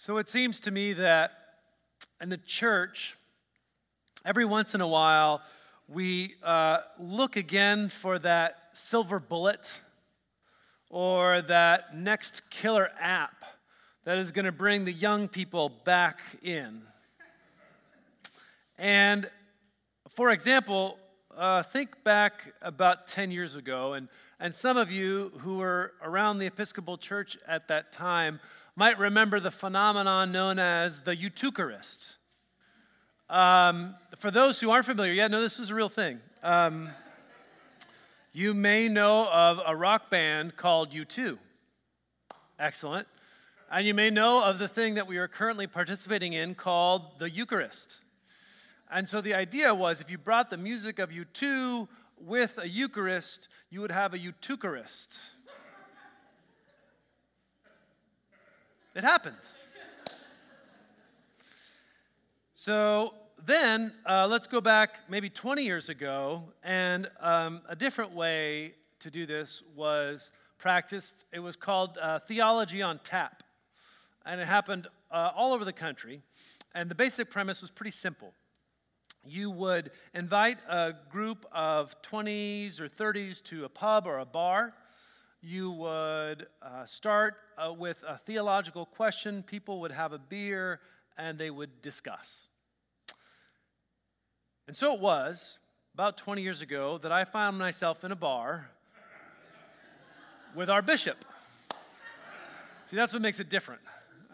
So it seems to me that in the church, every once in a while, we look again for that silver bullet or that next killer app that is going to bring the young people back in. And for example, think back about 10 years ago, and some of you who were around the Episcopal Church at that time might remember the phenomenon known as the Eucharist. For those who aren't familiar, this was a real thing. You may know of a rock band called U2. Excellent. And you may know of the thing that we are currently participating in called the Eucharist. And so the idea was if you brought the music of U2 with a Eucharist, you would have a Eucharist. It happened. So then let's go back maybe 20 years ago, and a different way to do this was practiced. It was called Theology on Tap, and it happened all over the country. And the basic premise was pretty simple. You would invite a group of 20s or 30s to a pub or a bar. You would start with a theological question. People would have a beer, and they would discuss. And so it was, about 20 years ago, that I found myself in a bar with our bishop. See, that's what makes it different.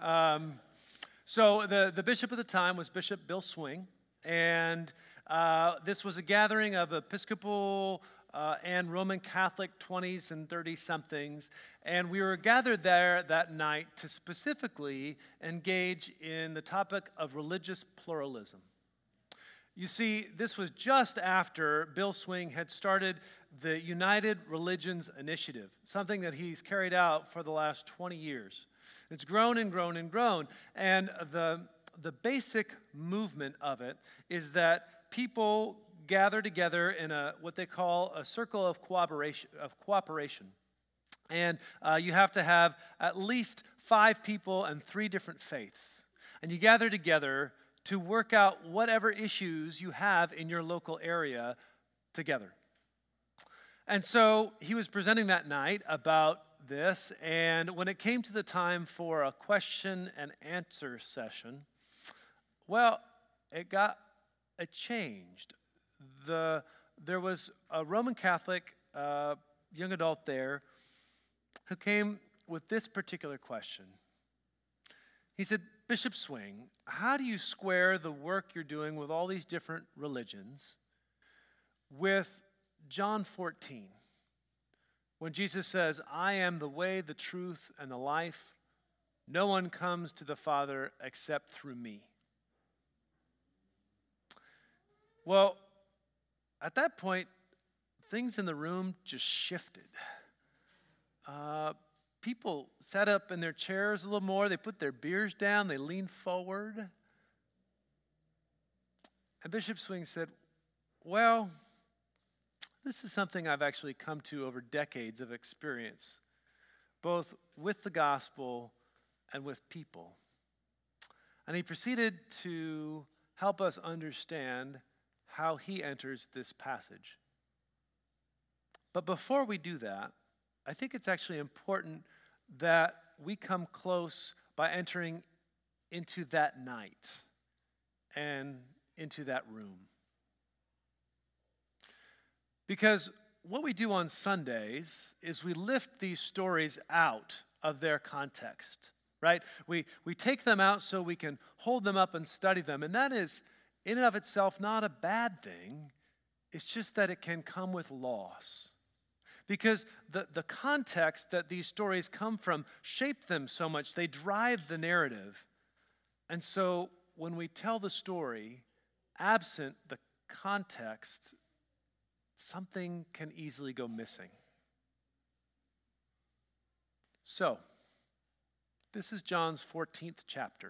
So the bishop at the time was Bishop Bill Swing, and this was a gathering of Episcopal and Roman Catholic 20s and 30-somethings, and we were gathered there that night to specifically engage in the topic of religious pluralism. You see, this was just after Bill Swing had started the United Religions Initiative, something that he's carried out for the last 20 years. It's grown and grown and grown, and the basic movement of it is that people gather together in what they call a circle of cooperation. And you have to have at least 5 people and 3 different faiths. And you gather together to work out whatever issues you have in your local area together. And so he was presenting that night about this, and when it came to the time for a question and answer session, well, it changed. There was a Roman Catholic young adult there who came with this particular question. He said, Bishop Swing, how do you square the work you're doing with all these different religions with John 14, when Jesus says, I am the way, the truth, and the life. No one comes to the Father except through me. Well, at that point, things in the room just shifted. People sat up in their chairs a little more. They put their beers down. They leaned forward. And Bishop Swing said, well, this is something I've actually come to over decades of experience, both with the gospel and with people. And he proceeded to help us understand how he enters this passage. But before we do that, I think it's actually important that we come close by entering into that night and into that room. Because what we do on Sundays is we lift these stories out of their context, right? We take them out so we can hold them up and study them. And that is, in and of itself, not a bad thing. It's just that it can come with loss. Because the context that these stories come from shape them so much. They drive the narrative. And so when we tell the story, absent the context, something can easily go missing. So, this is John's 14th chapter.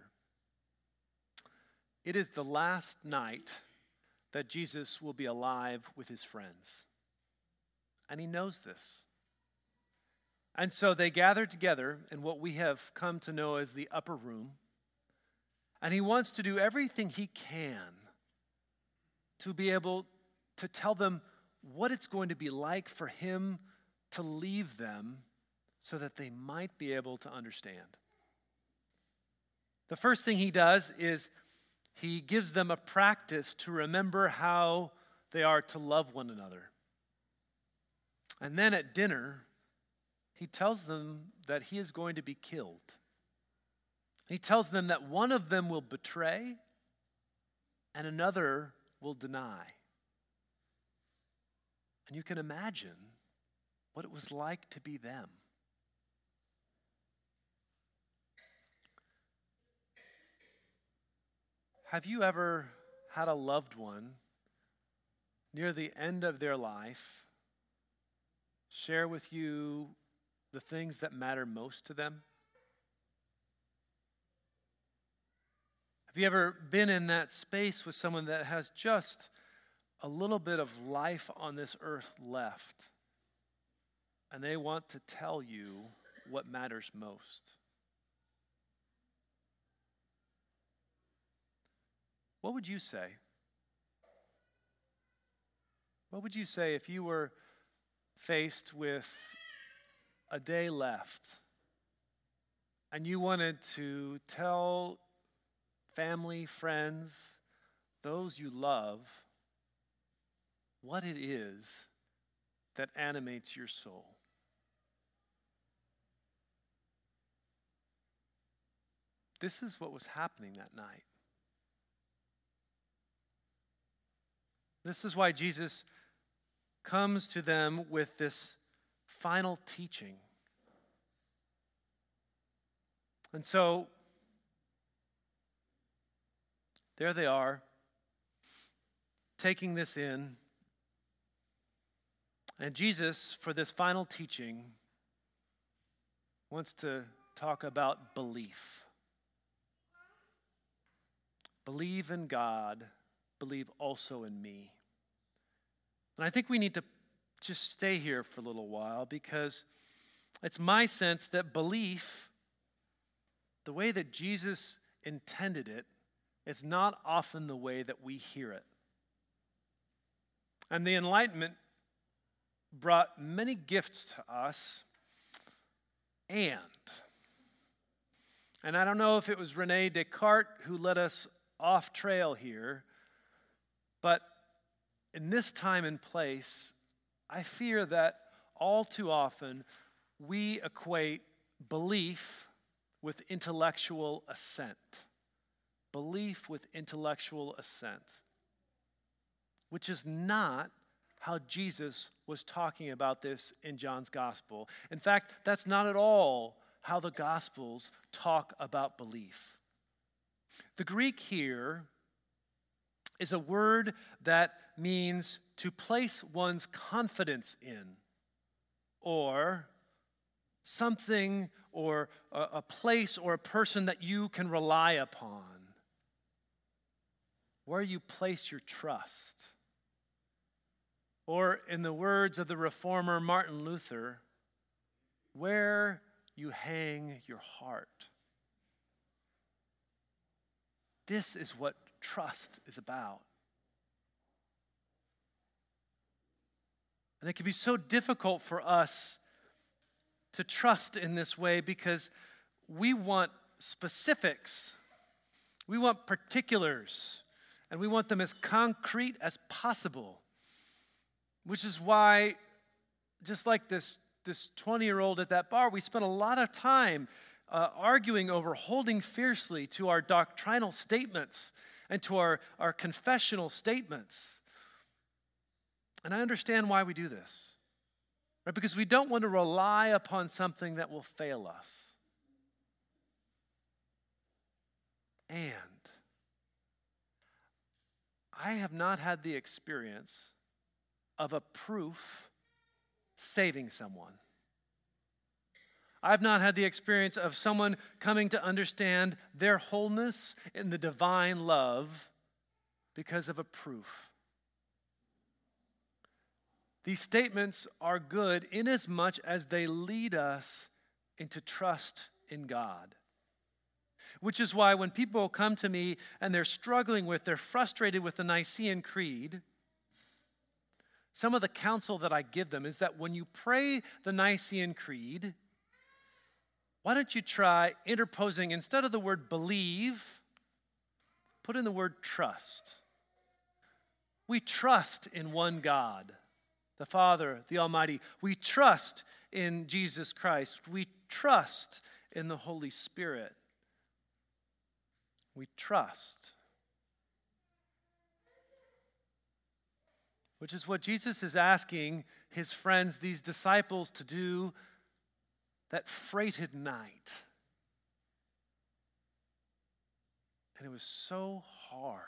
It is the last night that Jesus will be alive with his friends. And he knows this. And so they gather together in what we have come to know as the upper room. And he wants to do everything he can to be able to tell them what it's going to be like for him to leave them so that they might be able to understand. The first thing he does is he gives them a practice to remember how they are to love one another. And then at dinner, he tells them that he is going to be killed. He tells them that one of them will betray and another will deny. And you can imagine what it was like to be them. Have you ever had a loved one near the end of their life share with you the things that matter most to them? Have you ever been in that space with someone that has just a little bit of life on this earth left, and they want to tell you what matters most? What would you say? What would you say if you were faced with a day left and you wanted to tell family, friends, those you love, what it is that animates your soul? This is what was happening that night. This is why Jesus comes to them with this final teaching. And so, there they are, taking this in. And Jesus, for this final teaching, wants to talk about belief. Believe in God, believe also in me. And I think we need to just stay here for a little while, because it's my sense that belief, the way that Jesus intended it, is not often the way that we hear it. And the Enlightenment brought many gifts to us, and I don't know if it was Rene Descartes who led us off trail here, but in this time and place, I fear that all too often we equate belief with intellectual assent. Belief with intellectual assent, which is not how Jesus was talking about this in John's gospel. In fact, that's not at all how the gospels talk about belief. The Greek here is a word that means to place one's confidence in, or something or a place or a person that you can rely upon, where you place your trust. Or in the words of the reformer Martin Luther, where you hang your heart. This is what trust is about. And it can be so difficult for us to trust in this way because we want specifics. We want particulars. And we want them as concrete as possible. Which is why, just like this 20-year-old at that bar, we spent a lot of time arguing over holding fiercely to our doctrinal statements and to our confessional statements. And I understand why we do this. Right? Because we don't want to rely upon something that will fail us. And I have not had the experience of a proof saving someone. I've not had the experience of someone coming to understand their wholeness in the divine love because of a proof. These statements are good inasmuch as they lead us into trust in God. Which is why when people come to me and they're frustrated with the Nicene Creed, some of the counsel that I give them is that when you pray the Nicene Creed, why don't you try interposing, instead of the word believe, put in the word trust. We trust in one God, the Father, the Almighty. We trust in Jesus Christ. We trust in the Holy Spirit. We trust. Which is what Jesus is asking his friends, these disciples, to do that freighted night. And it was so hard.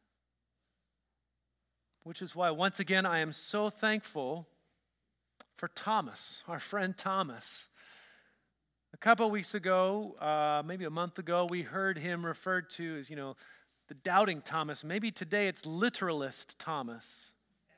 Which is why, once again, I am so thankful for Thomas, our friend Thomas. A couple of weeks ago, maybe a month ago, we heard him referred to as, the doubting Thomas. Maybe today it's literalist Thomas.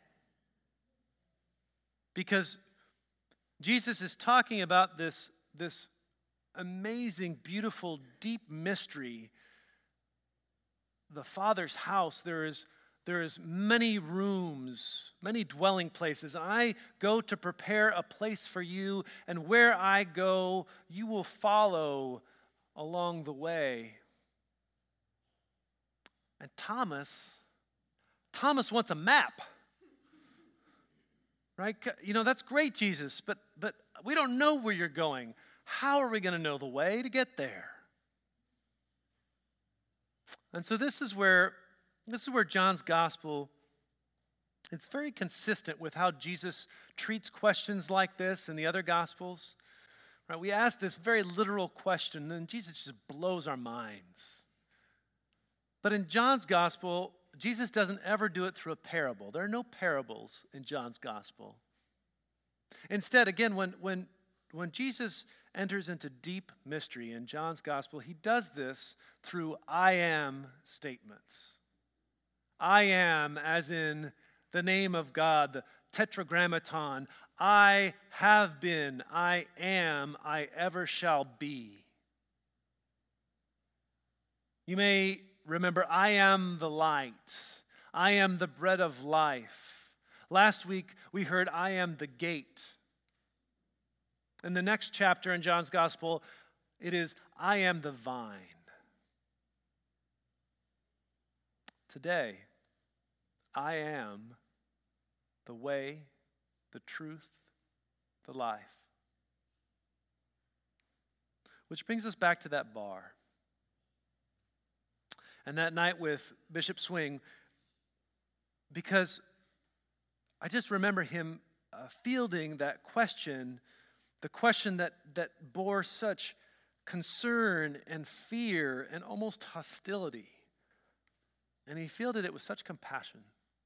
Because Jesus is talking about this amazing, beautiful, deep mystery. The Father's house, there is many rooms, many dwelling places. I go to prepare a place for you, and where I go, you will follow along the way. And Thomas wants a map. Right? That's great, Jesus, but we don't know where you're going. How are we going to know the way to get there? And so this is where John's gospel, it's very consistent with how Jesus treats questions like this in the other gospels. Right? We ask this very literal question, and Jesus just blows our minds. But in John's gospel, Jesus doesn't ever do it through a parable. There are no parables in John's gospel. Instead, again, when Jesus enters into deep mystery in John's gospel, he does this through I am statements. I am, as in the name of God, the tetragrammaton. I have been, I am, I ever shall be. You may remember, I am the light. I am the bread of life. Last week, we heard, I am the gate. In the next chapter in John's gospel, it is, I am the vine. Today, I am the way, the truth, the life. Which brings us back to that bar. And that night with Bishop Swing, because I just remember him fielding that question, the question that bore such concern and fear and almost hostility. And he fielded it with such compassion.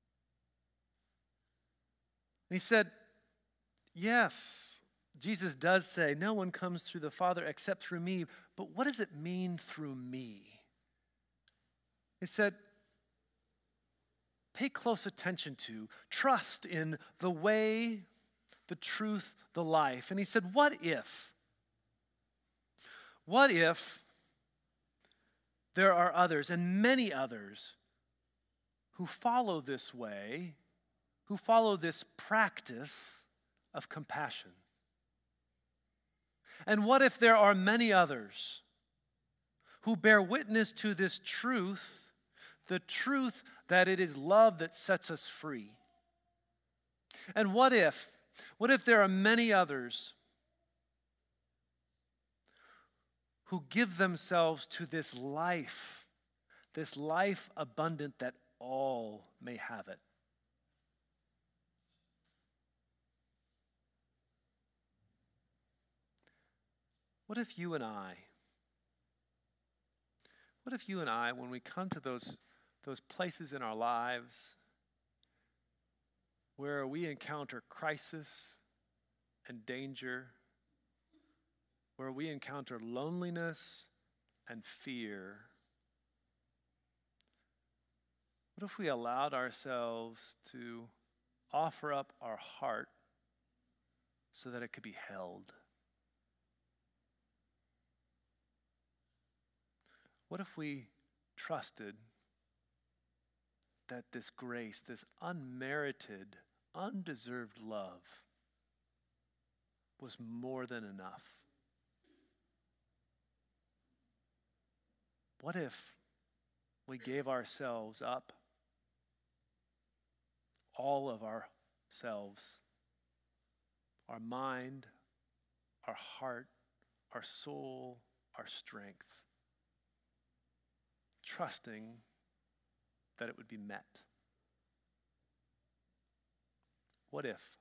And he said, yes, Jesus does say, no one comes through the Father except through me, but what does it mean through me? He said, pay close attention to, trust in the way, the truth, the life. And he said, what if there are others, and many others, who follow this way, who follow this practice of compassion? And what if there are many others who bear witness to this truth, the truth that it is love that sets us free? And what if there are many others who give themselves to this life abundant that all may have it? What if you and I, when we come to those places in our lives where we encounter crisis and danger, where we encounter loneliness and fear, what if we allowed ourselves to offer up our heart so that it could be held? What if we trusted that this grace, this unmerited, undeserved love was more than enough? What if we gave ourselves up, all of ourselves, our mind, our heart, our soul, our strength, trusting that it would be met? What if